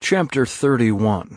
Chapter 31.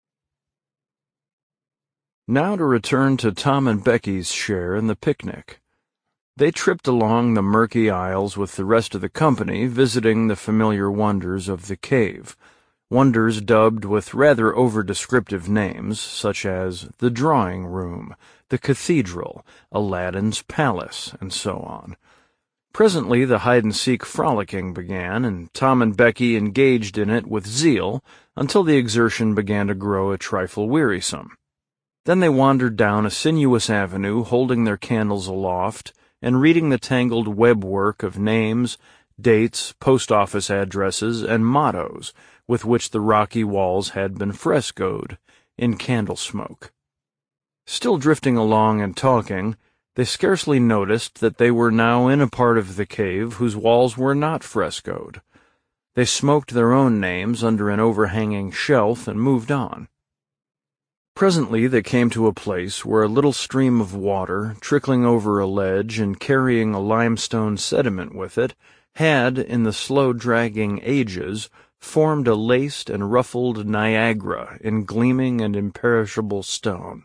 Now to return to Tom and Becky's share in the picnic. They tripped along the murky aisles with the rest of the company, visiting the familiar wonders of the cave, wonders dubbed with rather over-descriptive names, such as the drawing room, the cathedral, Aladdin's palace, and so on. Presently the hide-and-seek frolicking began, and Tom and Becky engaged in it with zeal until the exertion began to grow a trifle wearisome. Then they wandered down a sinuous avenue, holding their candles aloft and reading the tangled web-work of names, dates, post-office addresses, and mottos with which the rocky walls had been frescoed in candle smoke. Still drifting along and talking, they scarcely noticed that they were now in a part of the cave whose walls were not frescoed. They smoked their own names under an overhanging shelf and moved on. Presently they came to a place where a little stream of water, trickling over a ledge and carrying a limestone sediment with it, had, in the slow-dragging ages, formed a laced and ruffled Niagara in gleaming and imperishable stone.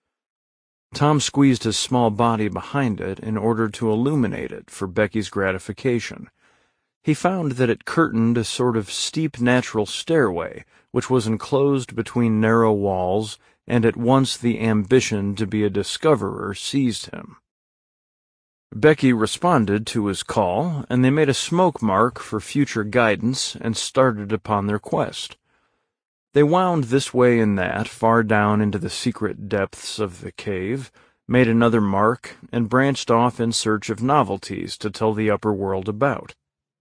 Tom squeezed his small body behind it in order to illuminate it for Becky's gratification. He found that it curtained a sort of steep natural stairway, which was enclosed between narrow walls, and at once the ambition to be a discoverer seized him. Becky responded to his call, and they made a smoke mark for future guidance and started upon their quest. They wound this way and that, far down into the secret depths of the cave, made another mark, and branched off in search of novelties to tell the upper world about.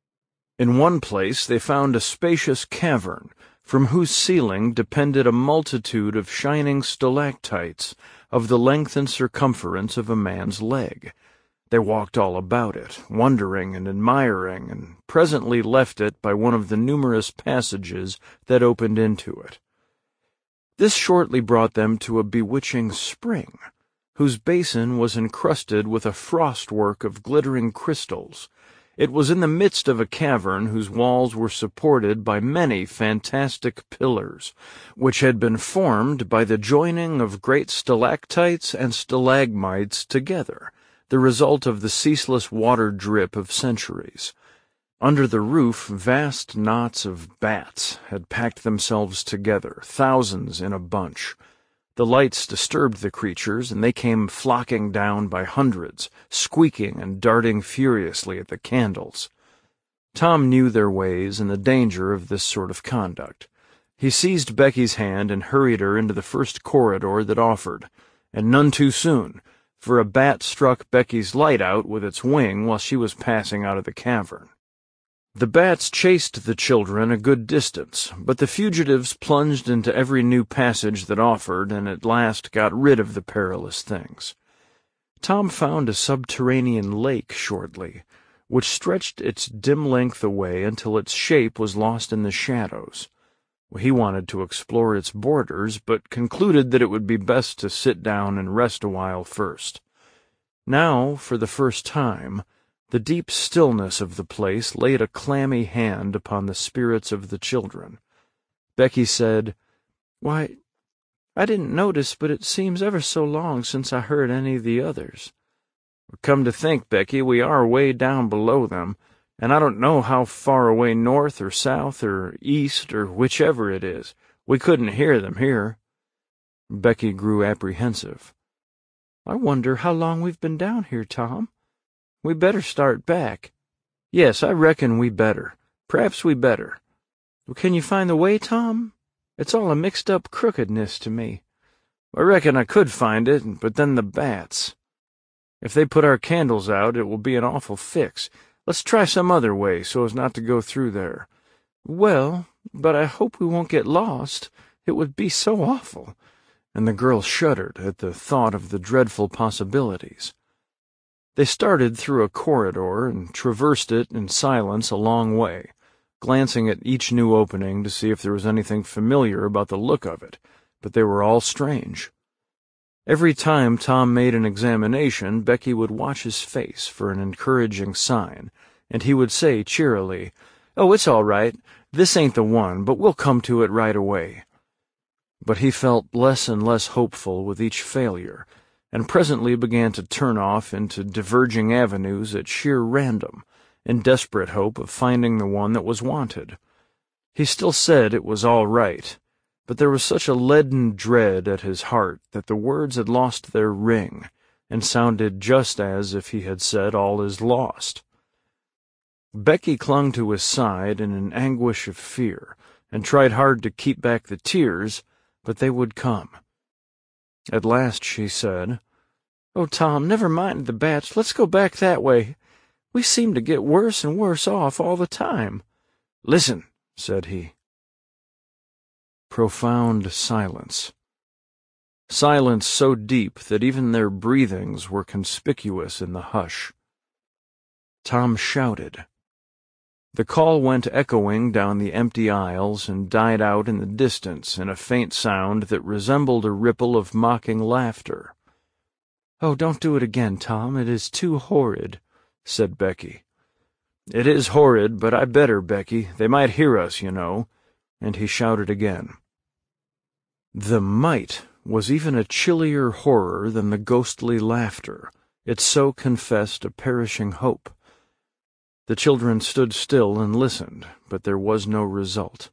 In one place they found a spacious cavern, from whose ceiling depended a multitude of shining stalactites of the length and circumference of a man's leg. They walked all about it, wondering and admiring, and presently left it by one of the numerous passages that opened into it. This shortly brought them to a bewitching spring, whose basin was encrusted with a frostwork of glittering crystals. It was in the midst of a cavern whose walls were supported by many fantastic pillars, which had been formed by the joining of great stalactites and stalagmites together, the result of the ceaseless water drip of centuries. Under the roof, vast knots of bats had packed themselves together, thousands in a bunch. The lights disturbed the creatures, and they came flocking down by hundreds, squeaking and darting furiously at the candles. Tom knew their ways and the danger of this sort of conduct. He seized Becky's hand and hurried her into the first corridor that offered, and none too soon, for a bat struck Becky's light out with its wing while she was passing out of the cavern. The bats chased the children a good distance, but the fugitives plunged into every new passage that offered, and at last got rid of the perilous things. Tom found a subterranean lake shortly, which stretched its dim length away until its shape was lost in the shadows. He wanted to explore its borders, but concluded that it would be best to sit down and rest a while first. Now, for the first time, the deep stillness of the place laid a clammy hand upon the spirits of the children. Becky said, "Why, I didn't notice, but it seems ever so long since I heard any of the others." "Come to think, Becky, we are way down below them, and I don't know how far away north or south or east or whichever it is. We couldn't hear them here." Becky grew apprehensive. "I wonder how long we've been down here, Tom. We better start back." "Yes, I reckon we better. Perhaps we better." "Well, can you find the way, Tom? It's all a mixed-up crookedness to me." "I reckon I could find it, but then the bats. If they put our candles out, it will be an awful fix. Let's try some other way, so as not to go through there." "Well, but I hope we won't get lost. It would be so awful." And the girl shuddered at the thought of the dreadful possibilities. They started through a corridor and traversed it in silence a long way, glancing at each new opening to see if there was anything familiar about the look of it, but they were all strange. Every time Tom made an examination, Becky would watch his face for an encouraging sign, and he would say cheerily, "Oh, it's all right. This ain't the one, but we'll come to it right away." But he felt less and less hopeful with each failure, and presently began to turn off into diverging avenues at sheer random, in desperate hope of finding the one that was wanted. He still said it was all right, but there was such a leaden dread at his heart that the words had lost their ring, and sounded just as if he had said all is lost. Becky clung to his side in an anguish of fear, and tried hard to keep back the tears, but they would come. At last she said, "Oh, Tom, never mind the bats. Let's go back that way. We seem to get worse and worse off all the time." "Listen," said he. Profound silence. Silence so deep that even their breathings were conspicuous in the hush. Tom shouted. The call went echoing down the empty aisles and died out in the distance in a faint sound that resembled a ripple of mocking laughter. "Oh, don't do it again, Tom. It is too horrid," said Becky. "It is horrid, but I better, Becky. They might hear us, you know." And he shouted again. The might was even a chillier horror than the ghostly laughter. It so confessed a perishing hope. The children stood still and listened, but there was no result.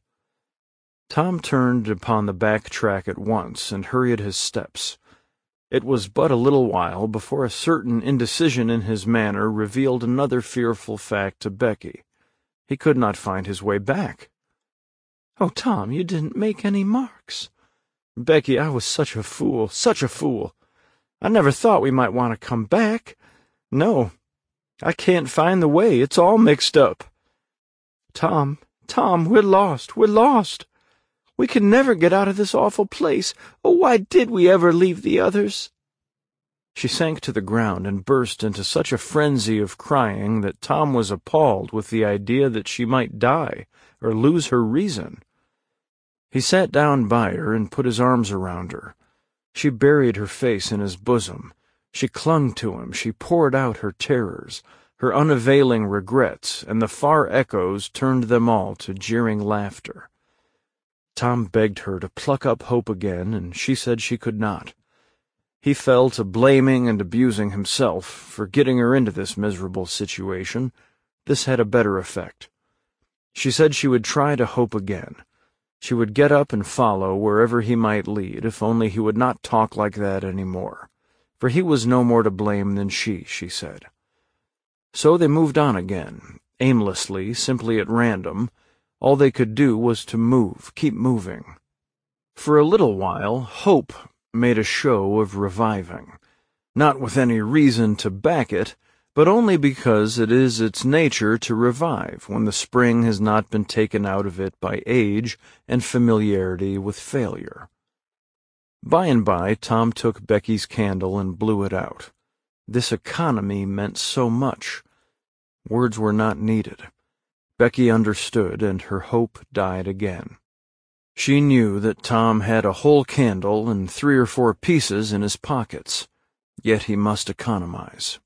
Tom turned upon the back track at once and hurried his steps. It was but a little while before a certain indecision in his manner revealed another fearful fact to Becky. He could not find his way back. "Oh, Tom, you didn't make any marks." "Becky, I was such a fool, such a fool. I never thought we might want to come back. No, I can't find the way. It's all mixed up." Tom, we're lost, we're lost. We can never get out of this awful place. Oh, why did we ever leave the others?" She sank to the ground and burst into such a frenzy of crying that Tom was appalled with the idea that she might die or lose her reason. He sat down by her and put his arms around her. She buried her face in his bosom. She clung to him. She poured out her terrors, her unavailing regrets, and the far echoes turned them all to jeering laughter. Tom begged her to pluck up hope again, and she said she could not. He fell to blaming and abusing himself for getting her into this miserable situation. This had a better effect. She said she would try to hope again. She would get up and follow wherever he might lead, if only he would not talk like that any more. For he was no more to blame than she said. So they moved on again, aimlessly, simply at random. All they could do was to move, keep moving. For a little while, hope made a show of reviving, not with any reason to back it, but only because it is its nature to revive when the spring has not been taken out of it by age and familiarity with failure. By and by, Tom took Becky's candle and blew it out. This economy meant so much. Words were not needed. Becky understood, and her hope died again. She knew that Tom had a whole candle and 3 or 4 pieces in his pockets, yet he must economize.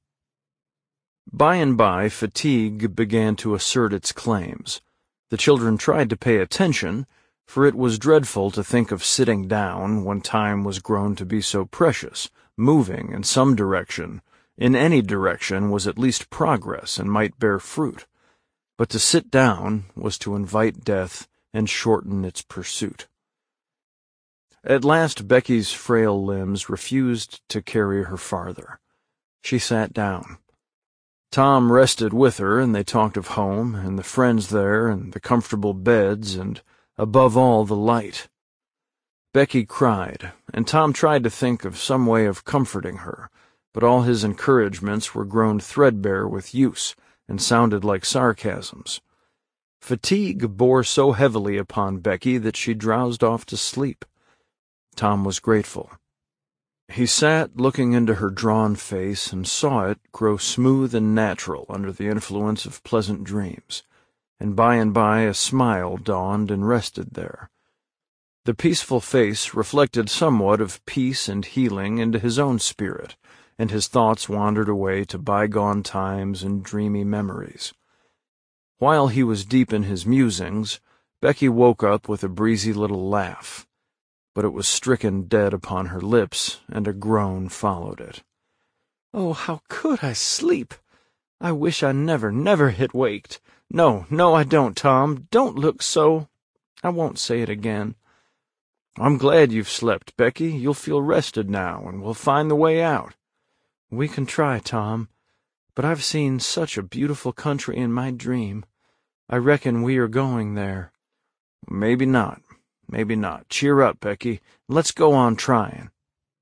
By and by, fatigue began to assert its claims. The children tried to pay attention, for it was dreadful to think of sitting down when time was grown to be so precious. Moving in some direction, in any direction, was at least progress and might bear fruit. But to sit down was to invite death and shorten its pursuit. At last Becky's frail limbs refused to carry her farther. She sat down. Tom rested with her, and they talked of home, and the friends there, and the comfortable beds, and, above all, the light. Becky cried, and Tom tried to think of some way of comforting her, but all his encouragements were grown threadbare with use, and sounded like sarcasms. Fatigue bore so heavily upon Becky that she drowsed off to sleep. Tom was grateful. He sat looking into her drawn face and saw it grow smooth and natural under the influence of pleasant dreams, and by a smile dawned and rested there. The peaceful face reflected somewhat of peace and healing into his own spirit, and his thoughts wandered away to bygone times and dreamy memories. While he was deep in his musings, Becky woke up with a breezy little laugh, but it was stricken dead upon her lips, and a groan followed it. "Oh, how could I sleep? I wish I never had waked. No, I don't, Tom. Don't look so. I won't say it again." "I'm glad you've slept, Becky. You'll feel rested now, and we'll find the way out." "We can try, Tom, but I've seen such a beautiful country in my dream. I reckon we are going there." Maybe not. Cheer up, Becky. Let's go on trying."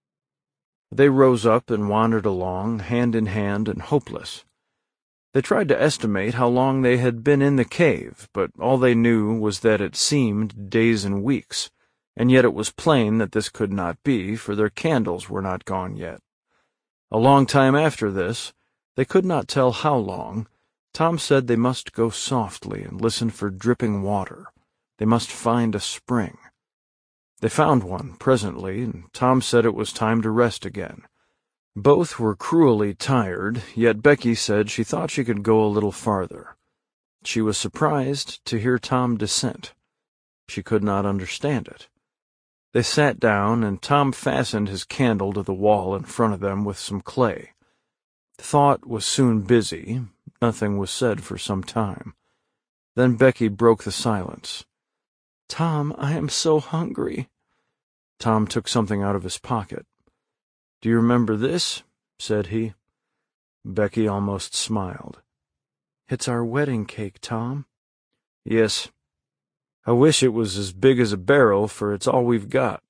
They rose up and wandered along, hand in hand and hopeless. They tried to estimate how long they had been in the cave, but all they knew was that it seemed days and weeks, and yet it was plain that this could not be, for their candles were not gone yet. A long time after this, they could not tell how long, Tom said they must go softly and listen for dripping water. They must find a spring. They found one presently, and Tom said it was time to rest again. Both were cruelly tired, yet Becky said she thought she could go a little farther. She was surprised to hear Tom dissent. She could not understand it. They sat down, and Tom fastened his candle to the wall in front of them with some clay. Thought was soon busy. Nothing was said for some time. Then Becky broke the silence. "Tom, I am so hungry." Tom took something out of his pocket. "Do you remember this?" said he. Becky almost smiled. "It's our wedding cake, Tom." "Yes. I wish it was as big as a barrel, for it's all we've got."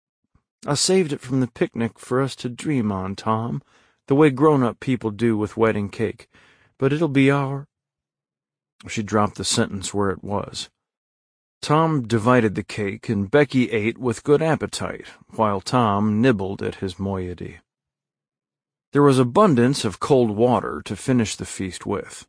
"I saved it from the picnic for us to dream on, Tom, the way grown-up people do with wedding cake, but it'll be our—" She dropped the sentence where it was. Tom divided the cake, and Becky ate with good appetite, while Tom nibbled at his moiety. There was abundance of cold water to finish the feast with.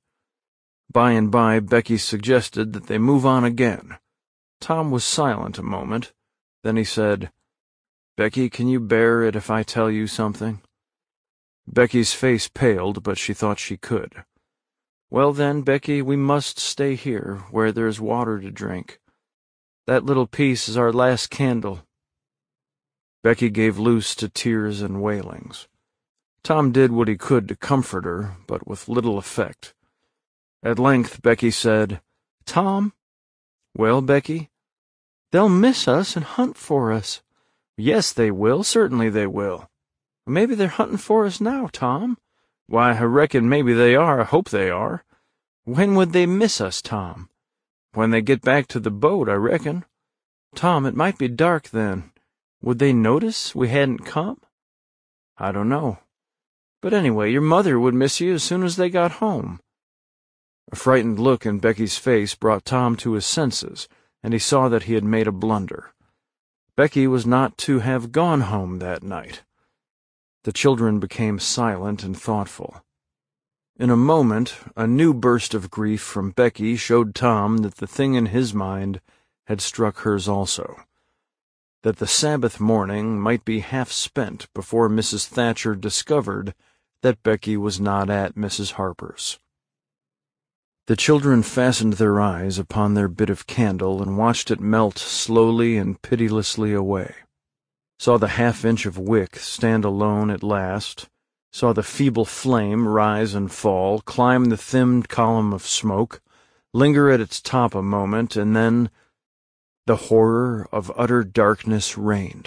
By and by, Becky suggested that they move on again. Tom was silent a moment. Then he said, "Becky, can you bear it if I tell you something?" Becky's face paled, but she thought she could. "Well then, Becky, we must stay here, where there's water to drink. That little piece is our last candle." Becky gave loose to tears and wailings. Tom did what he could to comfort her, but with little effect. At length Becky said, "Tom?" "Well, Becky?" "They'll miss us and hunt for us." "Yes, they will. Certainly they will." "Maybe they're hunting for us now, Tom." "Why, I reckon maybe they are. I hope they are." "When would they miss us, Tom?" "When they get back to the boat, I reckon." "Tom, it might be dark then. Would they notice we hadn't come?" "I don't know. But anyway, your mother would miss you as soon as they got home." A frightened look in Becky's face brought Tom to his senses, and he saw that he had made a blunder. Becky was not to have gone home that night. The children became silent and thoughtful. In a moment, a new burst of grief from Becky showed Tom that the thing in his mind had struck hers also, that the Sabbath morning might be half spent before Mrs. Thatcher discovered that Becky was not at Mrs. Harper's. The children fastened their eyes upon their bit of candle and watched it melt slowly and pitilessly away, saw the half-inch of wick stand alone at last, saw the feeble flame rise and fall, climb the thin column of smoke, linger at its top a moment, and then the horror of utter darkness reigned.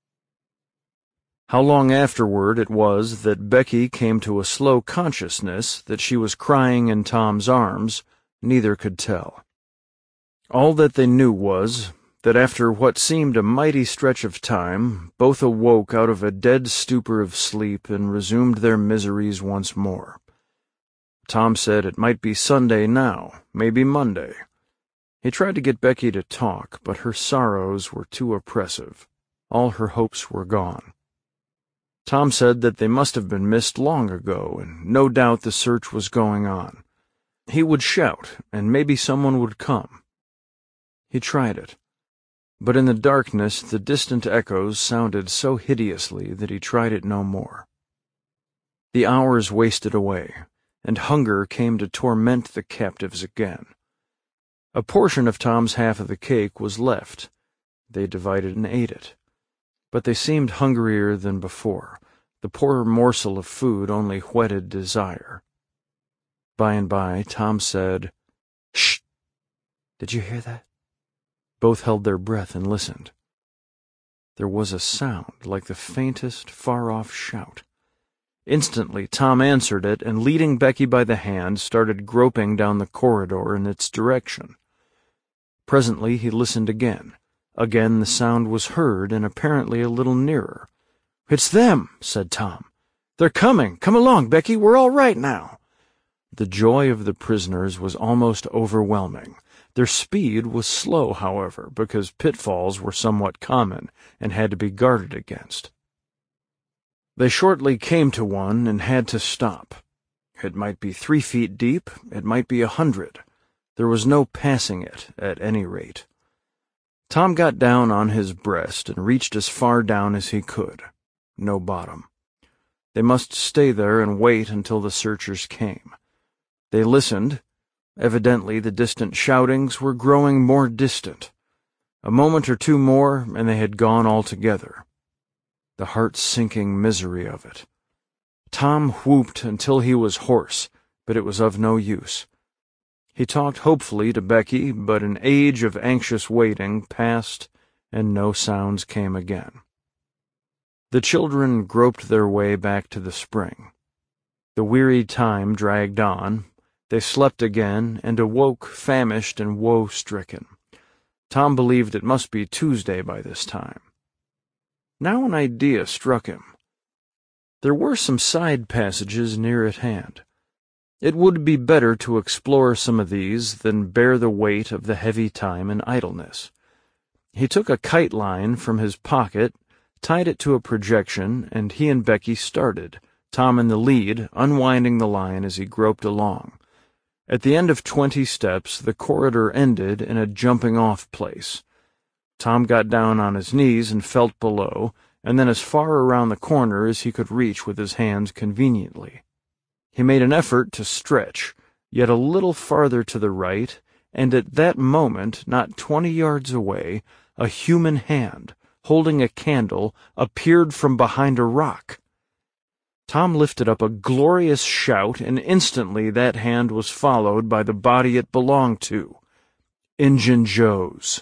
How long afterward it was that Becky came to a slow consciousness that she was crying in Tom's arms, neither could tell. All that they knew was that after what seemed a mighty stretch of time, both awoke out of a dead stupor of sleep and resumed their miseries once more. Tom said it might be Sunday now, maybe Monday. He tried to get Becky to talk, but her sorrows were too oppressive. All her hopes were gone. Tom said that they must have been missed long ago, and no doubt the search was going on. He would shout, and maybe someone would come. He tried it. But in the darkness the distant echoes sounded so hideously that he tried it no more. The hours wasted away, and hunger came to torment the captives again. A portion of Tom's half of the cake was left. They divided and ate it. But they seemed hungrier than before. The poor morsel of food only whetted desire. By and by, Tom said, "Shh! Did you hear that?" Both held their breath and listened. There was a sound like the faintest, far-off shout. Instantly, Tom answered it, and leading Becky by the hand, started groping down the corridor in its direction. Presently, he listened again. Again the sound was heard, and apparently a little nearer. "It's them," said Tom. "They're coming. Come along, Becky. We're all right now." The joy of the prisoners was almost overwhelming. Their speed was slow, however, because pitfalls were somewhat common and had to be guarded against. They shortly came to one and had to stop. It might be 3 feet deep, it might be 100. There was no passing it, at any rate. Tom got down on his breast and reached as far down as he could. No bottom. They must stay there and wait until the searchers came. They listened. Evidently the distant shoutings were growing more distant. A moment or two more, and they had gone altogether. The heart-sinking misery of it. Tom whooped until he was hoarse, but it was of no use. He talked hopefully to Becky, but an age of anxious waiting passed, and no sounds came again. The children groped their way back to the spring. The weary time dragged on. They slept again, and awoke famished and woe-stricken. Tom believed it must be Tuesday by this time. Now an idea struck him. There were some side passages near at hand. It would be better to explore some of these than bear the weight of the heavy time in idleness. He took a kite line from his pocket, tied it to a projection, and he and Becky started, Tom in the lead, unwinding the line as he groped along. At the end of 20 steps, the corridor ended in a jumping-off place. Tom got down on his knees and felt below, and then as far around the corner as he could reach with his hands conveniently. He made an effort to stretch, yet a little farther to the right, and at that moment, not 20 yards away, a human hand, holding a candle, appeared from behind a rock. Tom lifted up a glorious shout, and instantly that hand was followed by the body it belonged to. Injun Joe's.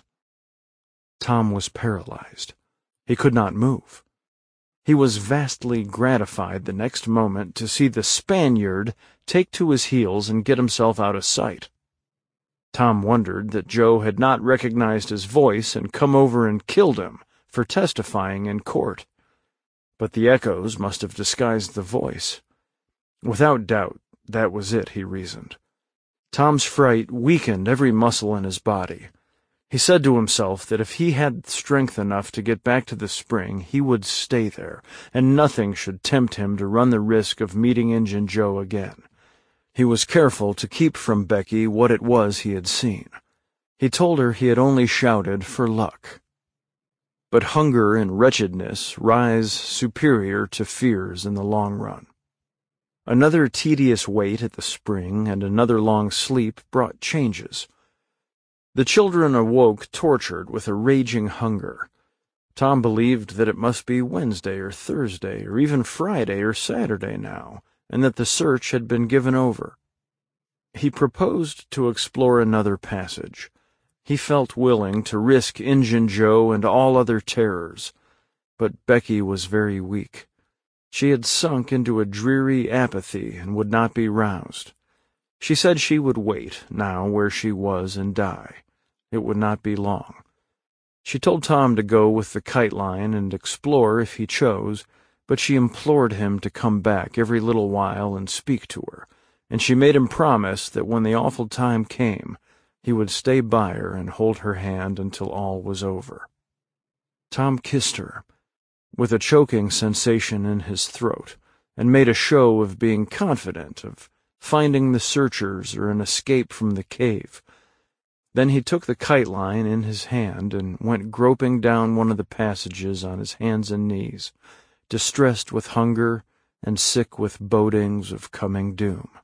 Tom was paralyzed. He could not move. He was vastly gratified the next moment to see the Spaniard take to his heels and get himself out of sight. Tom wondered that Joe had not recognized his voice and come over and killed him for testifying in court. But the echoes must have disguised the voice. Without doubt, that was it, he reasoned. Tom's fright weakened every muscle in his body. He said to himself that if he had strength enough to get back to the spring, he would stay there, and nothing should tempt him to run the risk of meeting Injun Joe again. He was careful to keep from Becky what it was he had seen. He told her he had only shouted for luck. But hunger and wretchedness rise superior to fears in the long run. Another tedious wait at the spring and another long sleep brought changes. The children awoke tortured with a raging hunger. Tom believed that it must be Wednesday or Thursday or even Friday or Saturday now, and that the search had been given over. He proposed to explore another passage. He felt willing to risk Injun Joe and all other terrors, but Becky was very weak. She had sunk into a dreary apathy and would not be roused. She said she would wait, now, where she was and die. It would not be long. She told Tom to go with the kite line and explore if he chose, but she implored him to come back every little while and speak to her, and she made him promise that when the awful time came, he would stay by her and hold her hand until all was over. Tom kissed her, with a choking sensation in his throat, and made a show of being confident of finding the searchers or an escape from the cave. Then he took the kite line in his hand and went groping down one of the passages on his hands and knees, distressed with hunger and sick with bodings of coming doom.